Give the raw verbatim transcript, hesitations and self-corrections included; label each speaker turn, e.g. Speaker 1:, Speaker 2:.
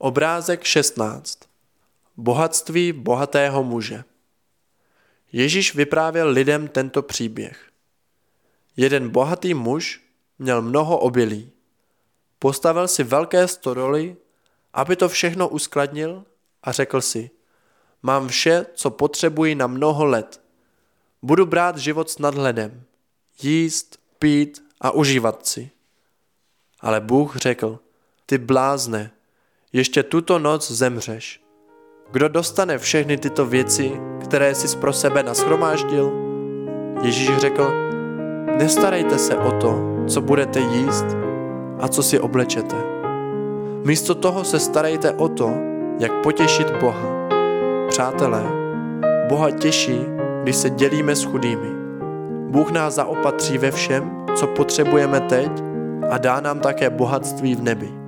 Speaker 1: Obrázek šestnáct. Bohatství bohatého muže. Ježíš vyprávěl lidem tento příběh. Jeden bohatý muž měl mnoho obilí. Postavil si velké stodoly, aby to všechno uskladnil, a řekl si: mám vše, co potřebuji na mnoho let. Budu brát život s nadhledem, jíst, pít a užívat si. Ale Bůh řekl: ty blázne, ještě tuto noc zemřeš. Kdo dostane všechny tyto věci, které jsi pro sebe nashromáždil? Ježíš řekl: nestarejte se o to, co budete jíst a co si oblečete. Místo toho se starejte o to, jak potěšit Boha. Přátelé, Boha těší, když se dělíme s chudými. Bůh nás zaopatří ve všem, co potřebujeme teď, a dá nám také bohatství v nebi.